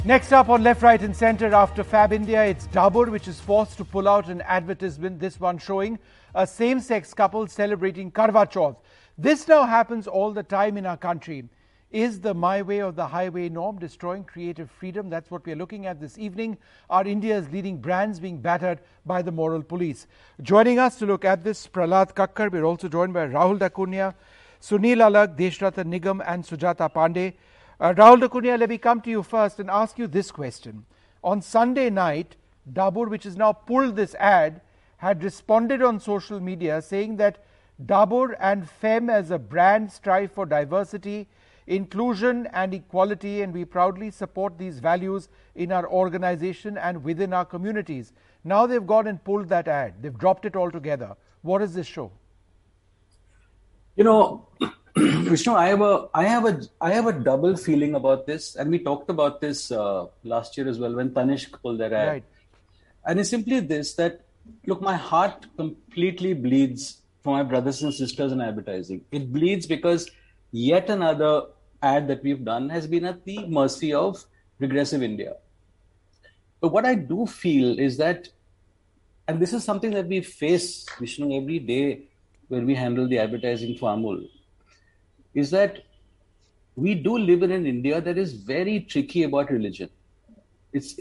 Next up on Left, Right and Centre, after Fab India, it's Dabur, which is forced to pull out an advertisement, this one showing a same-sex couple celebrating Karwa Chauth. This now happens all the time in our country. Is the my way or the highway norm destroying creative freedom? That's what we're looking at this evening. Are India's leading brands being battered by the moral police? Joining us to look at this, Prahlad Kakkar. We're also joined by Rahul Dakunia, Sunil Alag, Deshratan Nigam and Sujata Pandey. Rahul Dakunia, let me come to you first and ask you this question. On Sunday night, Dabur, which has now pulled this ad, had responded on social media saying that Dabur and Femme as a brand strive for diversity, inclusion and equality, and we proudly support these values in our organization and within our communities. Now they've gone and pulled that ad. They've dropped it altogether. What does this show? You know, Vishnu, I have a double feeling about this, and we talked about this last year as well when Tanishq pulled their ad. Right. And it's simply this, that look, my heart completely bleeds for my brothers and sisters in advertising. It bleeds because yet another ad that we've done has been at the mercy of regressive India. But what I do feel is that, and this is something that we face, Vishnu, every day when we handle the advertising for Amul, is that we do live in an India that is very tricky about religion. It's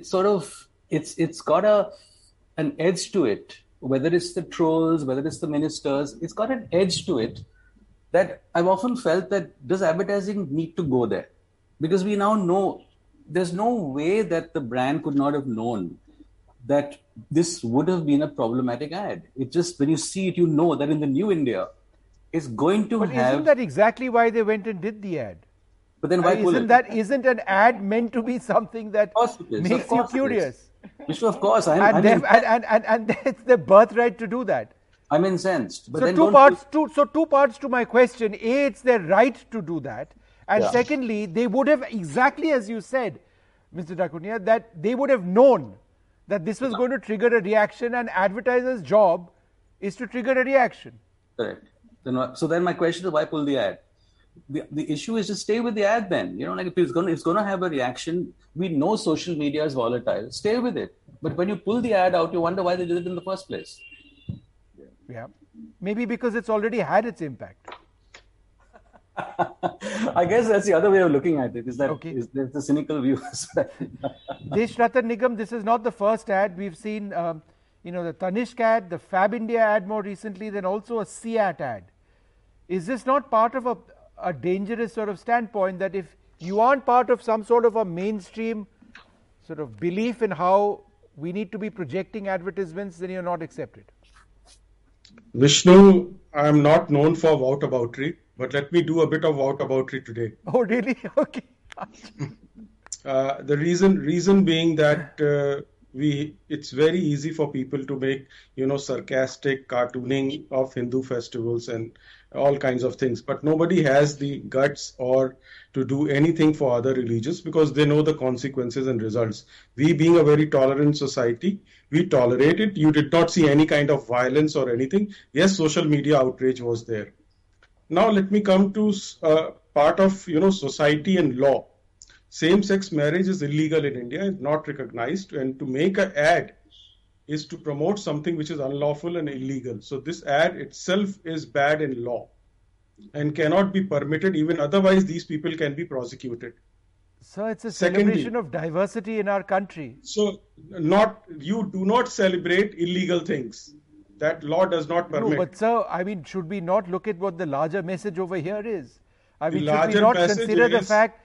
got an edge to it, whether it's the trolls, whether it's the ministers, it's got an edge to it that I've often felt that does advertising need to go there? Because we now know there's no way that the brand could not have known that this would have been a problematic ad. It just, when you see it, you know that in the new India, it's going to but have... Isn't that exactly why they went and did the ad? But then why pull it? Isn't an ad meant to be something that makes you curious? Vishnu, of course. And it's their birthright to do that. I'm incensed. But so then two parts to my question. A, it's their right to do that. And secondly, they would have, exactly as you said, Mr. Dakunia, that they would have known that this was going to trigger a reaction, and advertiser's job is to trigger a reaction. Correct. So then my question is, why pull the ad? The issue is to stay with the ad then. You know, like if it's going to have a reaction, we know social media is volatile. Stay with it. But when you pull the ad out, you wonder why they did it in the first place. Yeah. Maybe because it's already had its impact. I guess that's the other way of looking at it. Is that there's the cynical view? Deshratan Nigam, this is not the first ad. We've seen, the Tanishq ad, the Fab India ad more recently, then also a CEAT ad. Is this not part of a dangerous sort of standpoint that if you aren't part of some sort of a mainstream sort of belief in how we need to be projecting advertisements, then you're not accepted? Vishnu, I'm not known for whataboutery, but let me do a bit of whataboutery today. Oh, really? Okay. The reason being that it's very easy for people to make, sarcastic cartooning of Hindu festivals and all kinds of things, but nobody has the guts or to do anything for other religions because they know the consequences and results. We being a very tolerant society, we tolerate it. You did not see any kind of violence or anything. Yes, social media outrage was there. Now let me come to part of, society and law. Same-sex marriage is illegal in India, it's not recognized, and to make an ad is to promote something which is unlawful and illegal. So this ad itself is bad in law and cannot be permitted. Even otherwise, these people can be prosecuted. So it's a celebration of diversity in our country. So you do not celebrate illegal things. That law does not permit. No, but sir, should we not look at what the larger message over here is? Should we not consider the fact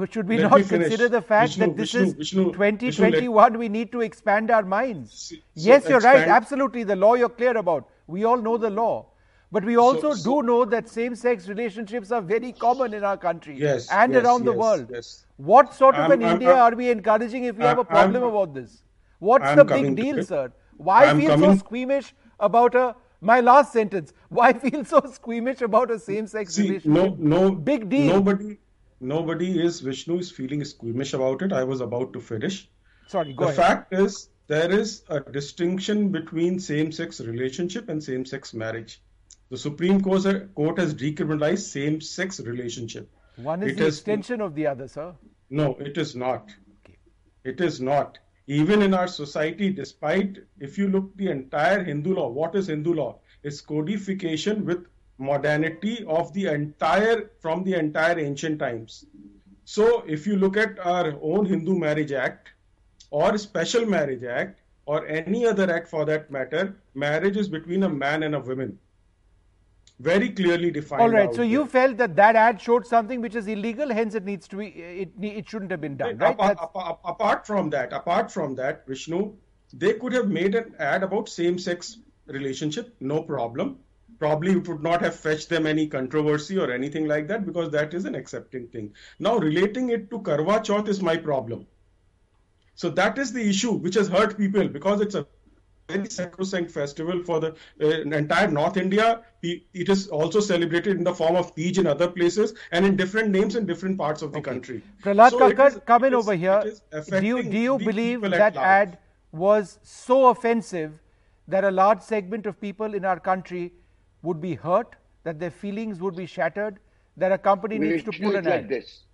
that this is 2021, we need to expand our minds? Yes, you're right, absolutely, the law you're clear about. We all know the law. But we also do know that same-sex relationships are very common in our country and around the world. Yes. What sort of an India are we encouraging if we have a problem about this? What's the big deal, sir? Why feel so squeamish about my last sentence? Why feel so squeamish about a same-sex relationship? No, big deal. Nobody is, Vishnu is feeling squeamish about it. I was about to finish. Sorry, go ahead. The fact is, there is a distinction between same-sex relationship and same-sex marriage. The Supreme Court has decriminalized same-sex relationship. One is the extension of the other, sir. No, it is not. It is not. Even in our society, despite, if you look the entire Hindu law, what is Hindu law? It's codification with modernity of from the entire ancient times. So if you look at our own Hindu Marriage Act or Special Marriage Act or any other act for that matter, marriage is between a man and a woman. Very clearly defined. All right. So you felt that ad showed something which is illegal, hence it needs to be, it shouldn't have been done, right? Apart from that, Vishnu, they could have made an ad about same-sex relationship, no problem. Probably it would not have fetched them any controversy or anything like that, because that is an accepting thing. Now, relating it to Karwa Chauth is my problem. So that is the issue which has hurt people, because it's a very sacrosanct festival for the entire North India. It is also celebrated in the form of Tej in other places and in different names in different parts of the country. Prahlad Kakkad, come in over here. Do you believe that ad was so offensive that a large segment of people in our country would be hurt, that their feelings would be shattered, that a company needs to pull an ad?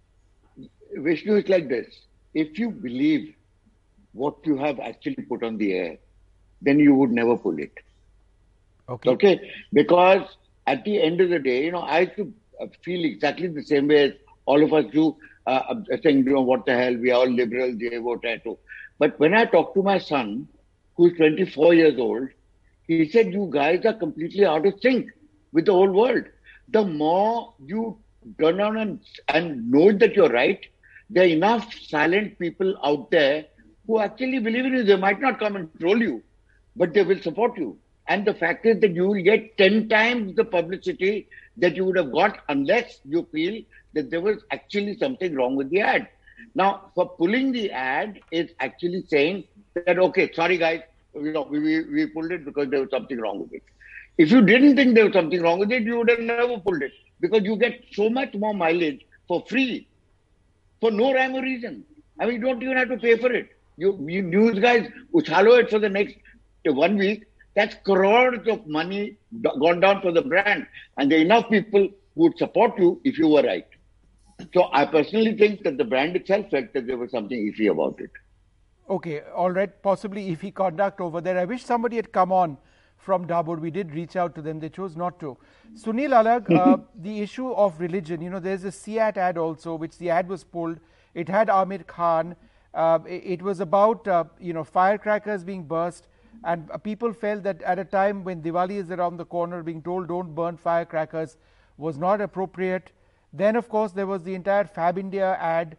Vishnu, is like this. If you believe what you have actually put on the air, then you would never pull it. Okay? Because at the end of the day, I used to feel exactly the same way as all of us do, saying, what the hell, we are all liberal, they vote too. But when I talk to my son, who is 24 years old, he said, you guys are completely out of sync with the whole world. The more you turn on and know that you're right, there are enough silent people out there who actually believe in you. They might not come and troll you, but they will support you. And the fact is that you will get 10 times the publicity that you would have got unless you feel that there was actually something wrong with the ad. Now, for pulling the ad is actually saying that, okay, sorry guys, we pulled it because there was something wrong with it. If you didn't think there was something wrong with it, you would have never pulled it, because you get so much more mileage for free, for no rhyme or reason. I mean, you don't even have to pay for it. You news guys uchalo it for the next 1 week. That's crores of money gone down for the brand. And there are enough people who would support you if you were right. So I personally think that the brand itself felt that there was something iffy about it. Okay, all right, possibly iffy conduct over there. I wish somebody had come on from Dabur. We did reach out to them. They chose not to. Sunil Alag, the issue of religion, there's a CEAT ad also, which the ad was pulled. It had Amir Khan. It was about, firecrackers being burst. And people felt that at a time when Diwali is around the corner, being told don't burn firecrackers was not appropriate. Then, of course, there was the entire Fab India ad.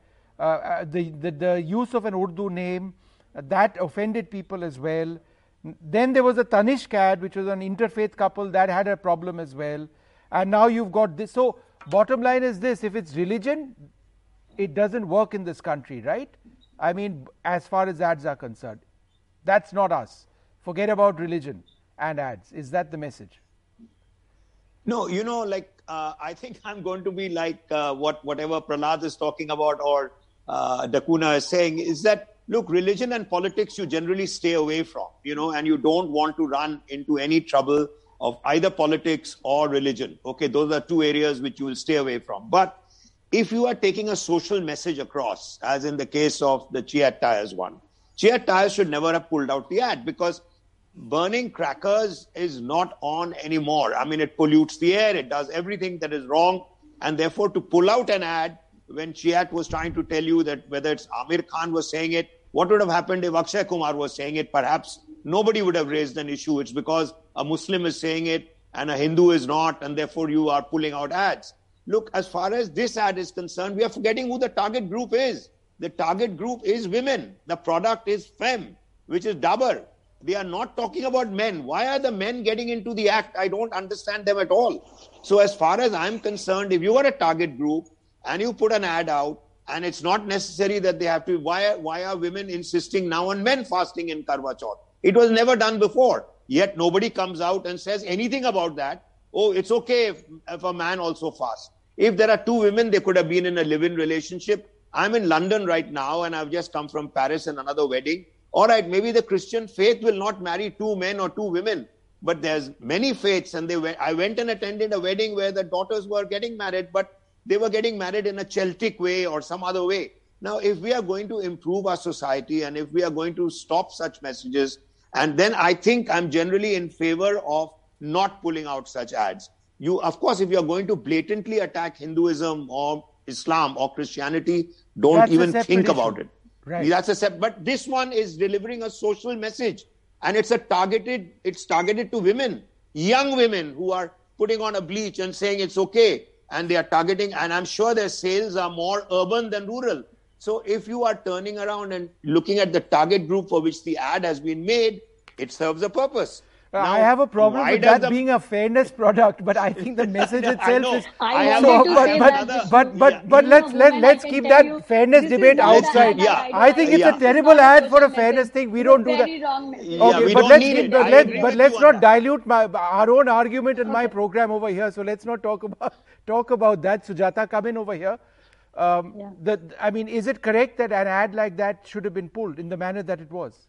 The use of an Urdu name, that offended people as well. Then there was a Tanishq ad, which was an interfaith couple, that had a problem as well. And now you've got this. So bottom line is this: if it's religion, it doesn't work in this country, right? I mean, as far as ads are concerned, that's not us. Forget about religion and ads. Is that the message? No, I think I'm going to be like whatever Prahlad is talking about, or Dakuna is saying, is that, look, religion and politics you generally stay away from, and you don't want to run into any trouble of either politics or religion. Okay, those are two areas which you will stay away from. But if you are taking a social message across, as in the case of the CEAT Tyres one, CEAT Tyres should never have pulled out the ad, because burning crackers is not on anymore. I mean, it pollutes the air, it does everything that is wrong, and therefore to pull out an ad when CEAT was trying to tell you that whether it's Amir Khan was saying it, what would have happened if Akshay Kumar was saying it? Perhaps nobody would have raised an issue. It's because a Muslim is saying it and a Hindu is not, and therefore you are pulling out ads. Look, as far as this ad is concerned, we are forgetting who the target group is. The target group is women. The product is Fem, which is Dabur. They are not talking about men. Why are the men getting into the act? I don't understand them at all. So as far as I'm concerned, if you are a target group and you put an ad out, and it's not necessary that they have to, why are women insisting now on men fasting in Karwa Chauth? It was never done before. Yet nobody comes out and says anything about that. Oh, it's okay if a man also fasts. If there are two women, they could have been in a live-in relationship. I'm in London right now and I've just come from Paris and another wedding. All right, maybe the Christian faith will not marry two men or two women, but there's many faiths, and I went and attended a wedding where the daughters were getting married, but they were getting married in a Celtic way or some other way. Now, if we are going to improve our society and if we are going to stop such messages, and then I think I'm generally in favor of not pulling out such ads. Of course, if you're going to blatantly attack Hinduism or Islam or Christianity, don't even think about it. Right. But this one is delivering a social message, and it's targeted to women, young women who are putting on a bleach and saying it's okay, and they are targeting, and I'm sure their sales are more urban than rural. So if you are turning around and looking at the target group for which the ad has been made, it serves a purpose. Now, I have a problem with that being a fairness product, but I think the message itself is but let's keep that fairness debate outside. I think it's a terrible ad for a fairness thing. We don't do that. Okay, but let's not dilute our own argument in my program over here. So let's not talk about that. Sujata, come in over here. I mean, is it correct that an ad like that should have been pulled in the manner that it was?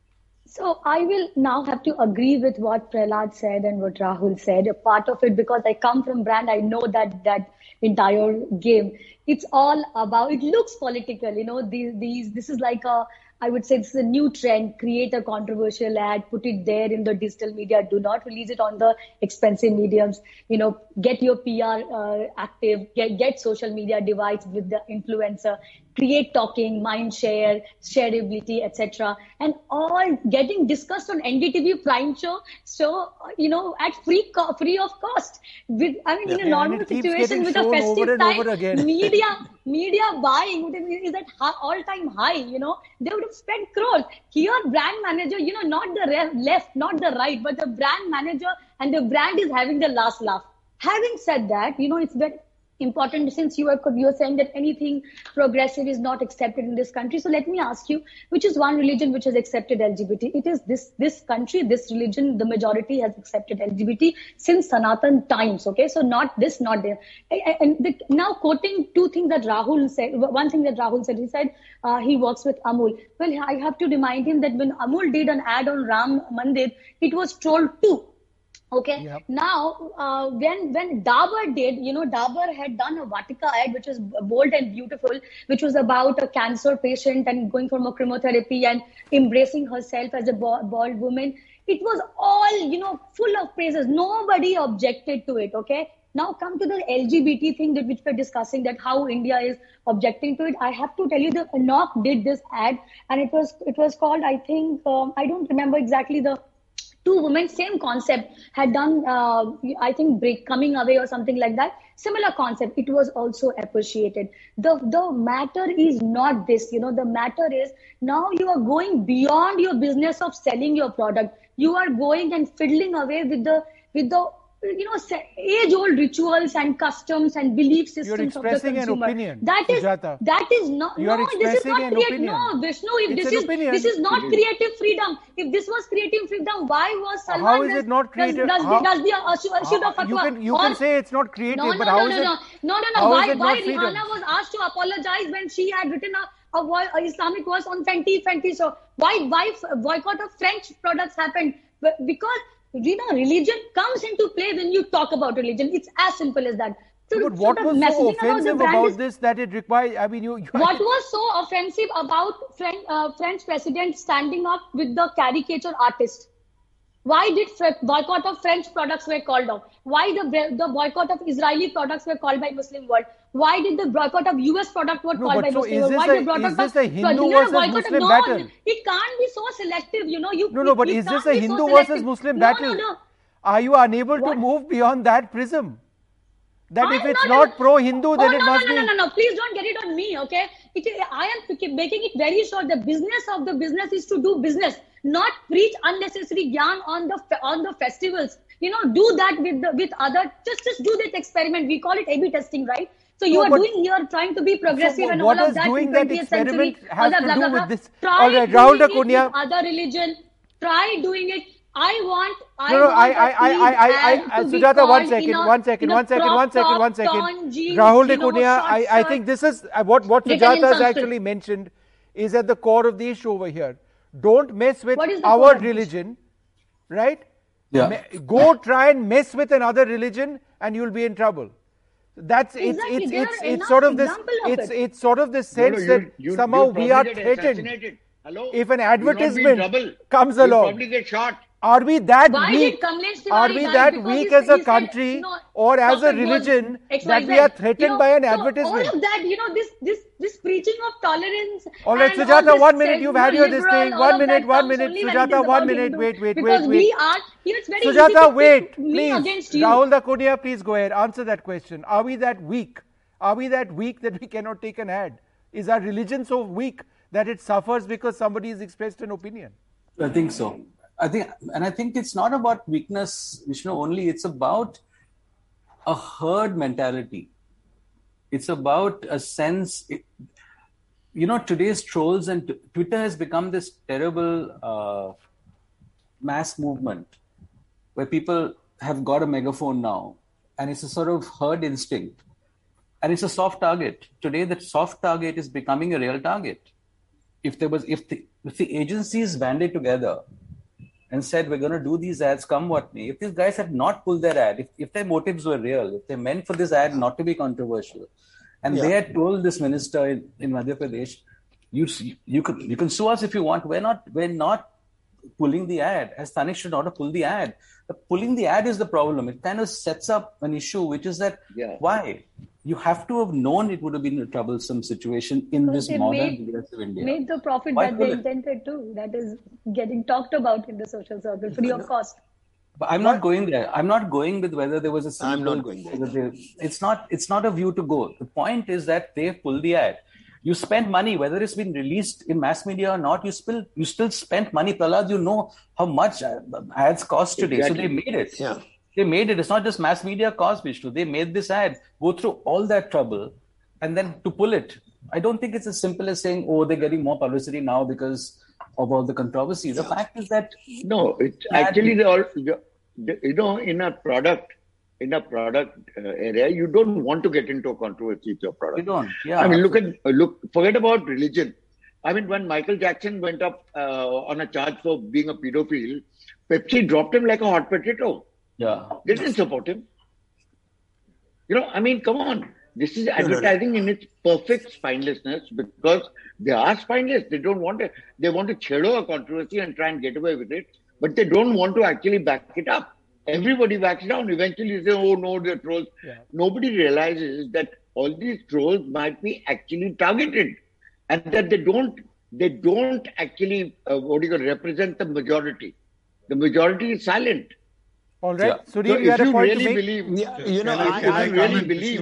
So I will now have to agree with what Prahlad said and what Rahul said. A part of it, because I come from brand, I know that entire game. It's all about, it looks political, this is like I would say this is a new trend. Create a controversial ad, put it there in the digital media. Do not release it on the expensive mediums. Get your PR active, get social media device with the influencer, create talking, mind share, shareability, etc. And all getting discussed on NDTV Prime show. So, at free of cost. In a normal situation with a festive time, media buying is at all-time high, they would have spent crores. Here, brand manager, not the left, not the right, but the brand manager and the brand is having the last laugh. Having said that, it's very important, since you are saying that anything progressive is not accepted in this country. So let me ask you, which is one religion which has accepted LGBT? It is this country, this religion, the majority has accepted LGBT since Sanatan times. Okay, so not this, not there. Now quoting two things that Rahul said, one thing that Rahul said, he said he works with Amul. Well, I have to remind him that when Amul did an ad on Ram Mandir, it was trolled too. Okay. Yep. Now, when Dabur did, Dabur had done a Vatika ad, which was bold and beautiful, which was about a cancer patient and going for chemotherapy and embracing herself as a bald woman. It was all, full of praises. Nobody objected to it. Okay. Now come to the LGBT thing which we're discussing, that how India is objecting to it. I have to tell you, the Enoch did this ad, and it was called, I think, I don't remember exactly the. Two women, same concept, had done, I think, Coming Away or something like that. Similar concept. It was also appreciated. The matter is not this, the matter is now you are going beyond your business of selling your product. You are going and fiddling away with the age-old rituals and customs and belief systems of the consumer. You're expressing an opinion, Sujata. That is not. You are expressing an opinion. No, Vishnu. If this is not creative freedom. If this was creative freedom, why was Salman? How is it not creative? You can say it's not creative, but how is it? No. Why Rihanna was asked to apologize when she had written a Islamic verse on Fenty? So why boycott of French products happened? Because religion comes into play when you talk about religion. It's as simple as that. So but what was so offensive about this that it required? I mean, what was so offensive about French president standing up with the caricature artist? Why did boycott of French products were called off? Why the boycott of Israeli products were called by Muslim world? Why did the boycott of US product were called by Muslim world? Is this a Hindu versus Muslim battle? It can't be so selective, but is this a Hindu versus Muslim battle? No. Are you unable to move beyond that prism? That if it's not pro-Hindu, then it must be... No. Please don't get it on me, okay? I am making it very sure the business of the business is to do business, not preach unnecessary gyan on the festivals. Do that with other... Just do that experiment. We call it A/B testing, right? So you are trying to be progressive and all of that. What does doing that experiment have to do with this? All right, Rahul Dakunia. Other religion. Try doing it. Sujata, one second. Rahul Dakunia, I think this is what Sujata has actually mentioned is at the core of the issue over here. Don't mess with our religion, right? Yeah. Go try and mess with another religion and you'll be in trouble. That's Exactly. it's sort of this it's sort of the sense that somehow we are threatened. Hello? If an You'll not be in advertisement trouble. comes You'll along, probably get shot. are we that Why weak? did Kamlesh Tiwari Are we die? that Because weak he as a said, country no, or as a Prophet was religion XYZ. that we are threatened by an so advertisement? all of that, this preaching of tolerance. All right, and all Sujata, this 1 minute. You've had your this liberal, thing. all 1 of minute, that 1 comes minute. only when it is Sujata, about 1 minute. Hindus. Wait. Because we are, it's very easy Sujata, to wait, pit me please. against you. Rahul Dakunia, please go ahead. Answer that question. Are we that weak? Are we that weak that we cannot take an ad? Is our religion so weak that it suffers because somebody has expressed an opinion? I think so. I think it's not about weakness, Vishnu, only. It's about a herd mentality. It's about a sense. Today's trolls and Twitter has become this terrible mass movement where people have got a megaphone now, and it's a sort of herd instinct, and it's a soft target. Today, that soft target is becoming a real target. If the agencies banded together and said, we're going to do these ads, come what may, if these guys had not pulled their ad, if their motives were real, if they meant for this ad not to be controversial, and they had told this minister in Madhya Pradesh, you can sue us if you want. We're not pulling the ad. As Tanishq should not have pulled the ad. Pulling the ad is the problem. It kind of sets up an issue, which is that why? You have to have known it would have been a troublesome situation in this modern progressive India. Made the profit that they intended to. That is getting talked about in the social circle free of cost. But I'm not going there. I'm not going with whether there was a simple... I'm not going there. It's not a view to go. The point is that they pulled the ad. You spent money, whether it's been released in mass media or not, you still spent money. Prahlad, you know how much ads cost today. Exactly. So they made it. Yeah. They made it. It's not just mass media cost, Vishnu. They made this ad, go through all that trouble, and then to pull it. I don't think it's as simple as saying, oh, they're getting more publicity now because of all the controversy. The fact is that... No, it's actually, in a product area, you don't want to get into a controversy with your product. You don't, yeah. I mean, forget about religion. I mean, when Michael Jackson went up on a charge for being a pedophile, Pepsi dropped him like a hot potato. Yeah. They didn't support him. I mean, come on. This is advertising in its perfect spinelessness, because they are spineless. They don't want to. They want to chedo a controversy and try and get away with it, but they don't want to actually back it up. Everybody backs down. Eventually, they say, "Oh no, they're trolls." Yeah. Nobody realizes that all these trolls might be actually targeted, and that they don't actually represent the majority. The majority is silent. All right. So you had a point to make? I really believe.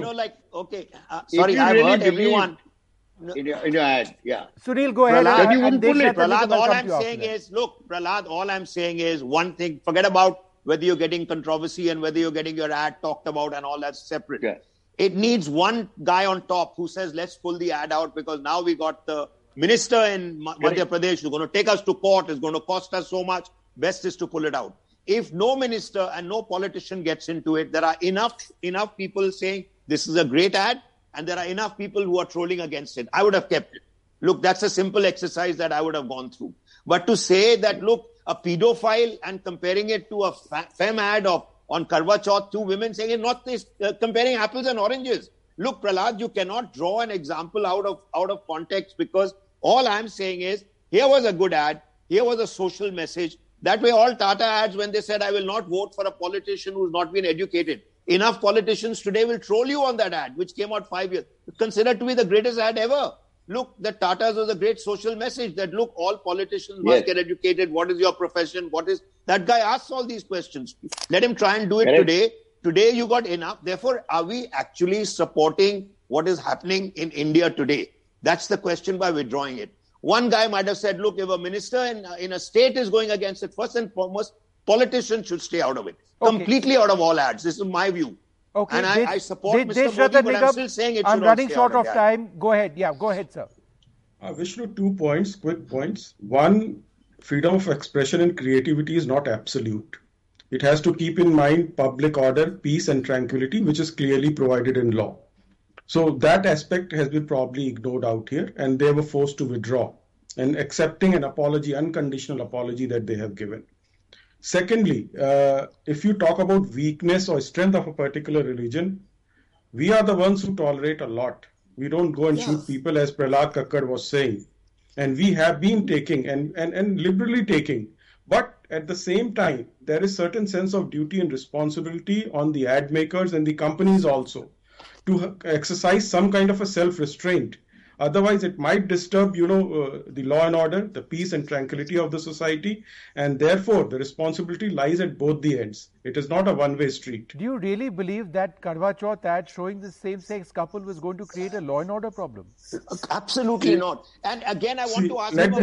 Sorry, I've heard everyone. In your ad, yeah. Sunil, go ahead. Prahlad, all I'm saying is, Prahlad, all I'm saying is one thing. Forget about whether you're getting controversy and whether you're getting your ad talked about and all that's separate. Yeah. It needs one guy on top who says, let's pull the ad out because now we got the minister in Madhya Pradesh who's going to take us to court, is going to cost us so much. Best is to pull it out. If no minister and no politician gets into it, there are enough people saying this is a great ad, and there are enough people who are trolling against it. I would have kept it. Look, that's a simple exercise that I would have gone through. But to say that, look, a pedophile and comparing it to a femme ad on Karwa Chauth, two women saying it, not this, comparing apples and oranges. Look, Prahlad, you cannot draw an example out of context, because all I'm saying is, here was a good ad, here was a social message. That way, all Tata ads, when they said, I will not vote for a politician who's not been educated. Enough politicians today will troll you on that ad, which came out 5 years. Considered to be the greatest ad ever. Look, the Tatas was a great social message that, look, all politicians must get educated. What is your profession? That guy asks all these questions. Let him try and do it today. Today, you got enough. Therefore, are we actually supporting what is happening in India today? That's the question by withdrawing it. One guy might have said, look, if a minister in a state is going against it, first and foremost, politicians should stay out of it. Okay. Completely out of all ads. This is my view. Okay. And I support Mr. Modi, but I'm still saying it should not stay out of it. I'm running short of time. Go ahead. Yeah, go ahead, sir. Vishnu, 2 points, quick points. One, freedom of expression and creativity is not absolute. It has to keep in mind public order, peace and tranquility, which is clearly provided in law. So that aspect has been probably ignored out here, and they were forced to withdraw and accepting an apology, unconditional apology that they have given. Secondly, if you talk about weakness or strength of a particular religion, We are the ones who tolerate a lot. We don't go and shoot people, as Prahlad Kakkad was saying. And we have been taking and liberally taking. But at the same time, there is certain sense of duty and responsibility on the ad makers and the companies also to exercise some kind of a self-restraint. Otherwise, it might disturb, the law and order, the peace and tranquility of the society, and therefore the responsibility lies at both the ends. It is not a one-way street. Do you really believe that Karwa Chauth ad showing the same-sex couple was going to create a law and order problem? Absolutely not. And again, I want to ask let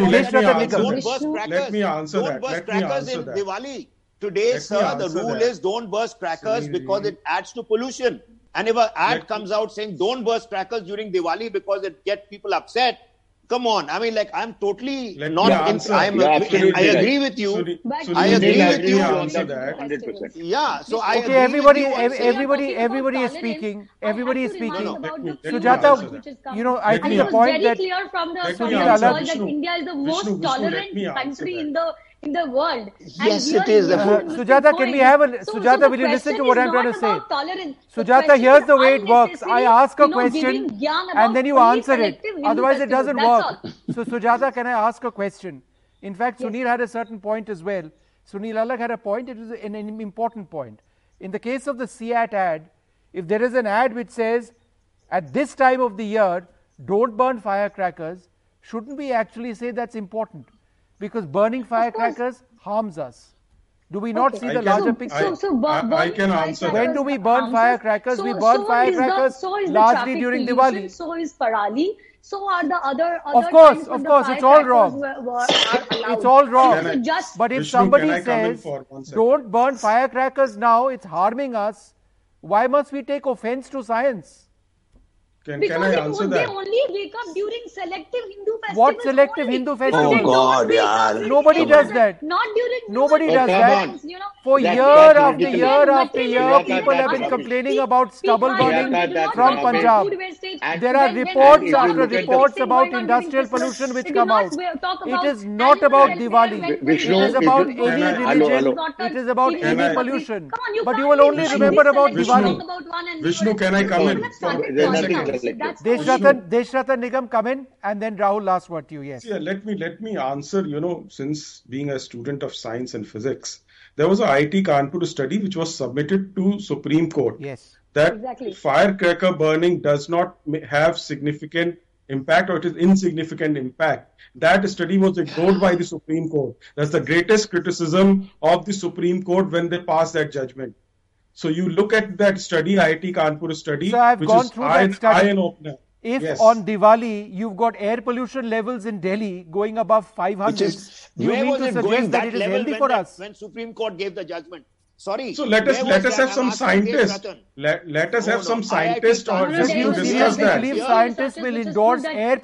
me answer Don't burst crackers in Diwali. Today, sir, the rule is don't burst crackers because it adds to pollution. And if an ad comes out saying don't burst crackers during Diwali because it gets people upset, come on. I mean, like, I'm totally not... I agree with you. I agree with you. 100%. Yeah, so I agree. Everybody is speaking. Everybody is speaking. Sujata, I think the point that... It's very clear from the that India is the most tolerant country in the world. Yes, it is. Sujata, can we have a... Sujata, will you listen to what I'm trying to say? Sujata, here's the way it works. I ask a question and then you answer it. Otherwise, it doesn't work. So, Sujata, can I ask a question? In fact, Sunil had a certain point as well. Sunil Alagh had a point. It is an important point. In the case of the CEAT ad, if there is an ad which says, at this time of the year, don't burn firecrackers, shouldn't we actually say that's important? Because burning firecrackers harms us. Do we not see the larger picture? I can answer. When do we burn firecrackers? We burn firecrackers largely during Diwali. So is Parali. So are the other of course, it's all wrong. It's all wrong. But if somebody says, don't burn firecrackers now, it's harming us, why must we take offense to science? Can I answer that? They only wake up during selective Hindu festivals. What selective Hindu festivals? Oh God, yeah. Nobody does that. Not during. Nobody does that. For year after year, people have been complaining about stubble burning from Punjab. There are reports after reports about industrial pollution which come out. It is not about Diwali. It is about any religion. It is about any pollution. But you will only remember about Diwali. Vishnu, can I come in? Deshratan Nigam, come in, and then Rahul, last word to you. Yes. Yeah, let me answer. Since being a student of science and physics, there was a IIT Kanpur study which was submitted to Supreme Court. Yes. That firecracker burning does not have significant impact, or it is insignificant impact. That study was ignored by the Supreme Court. That's the greatest criticism of the Supreme Court when they passed that judgment. So you look at that study, IIT Kanpur study, so I've which gone is through that study. Eye-opener. If on Diwali you've got air pollution levels in Delhi going above 500, do you mean to suggest that it is healthy for us? When Supreme Court gave the judgment. Sorry. So let us have some scientists. Let us have some scientists to discuss that. Do you believe scientists will endorse air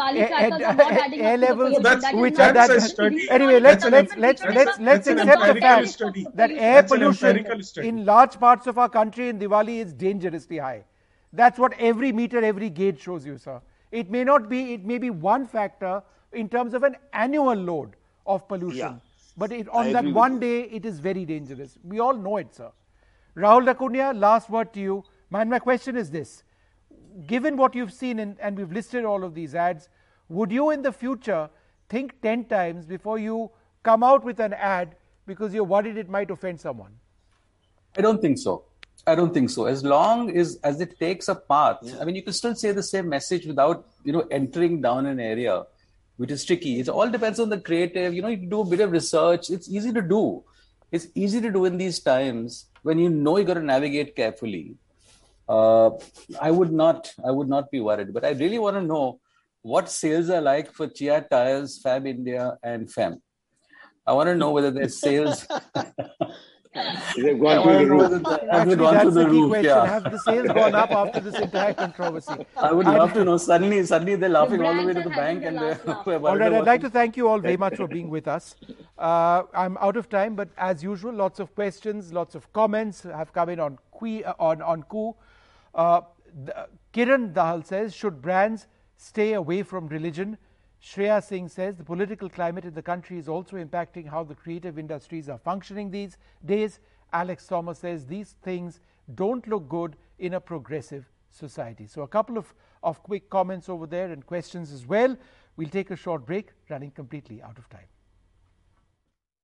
levels which are that? Anyway, let's accept the fact that air pollution in large parts of our country in Diwali is dangerously high. That's what every meter, every gauge shows you, sir. It may not be. It may be one factor in terms of an annual load of pollution. Yeah. But on that one day, it is very dangerous. We all know it, sir. Rahul Dakunia, last word to you. My question is this. Given what you've seen, and we've listed all of these ads, would you in the future think 10 times before you come out with an ad because you're worried it might offend someone? I don't think so. As long as it takes a path, I mean, you can still say the same message without, entering down an area which is tricky. It all depends on the creative. You do a bit of research. It's easy to do. It's easy to do in these times when you got to navigate carefully. I would not be worried. But I really want to know what sales are like for Chia Tires, Fab India, and Fem. I want to know whether there's sales. They've gone through the roof. Actually, that's the key question. Yeah. Have the sales gone up after this entire controversy? I would love to know. Suddenly they're laughing all the way to the bank. And all right, I'd like to thank you all very much for being with us. I'm out of time, but as usual, lots of questions, lots of comments have come in on Coup. Kiran Dahal says, should brands stay away from religion? Shreya Singh says, the political climate in the country is also impacting how the creative industries are functioning these days. Alex Thomas says, these things don't look good in a progressive society. So a couple of quick comments over there and questions as well. We'll take a short break, running completely out of time.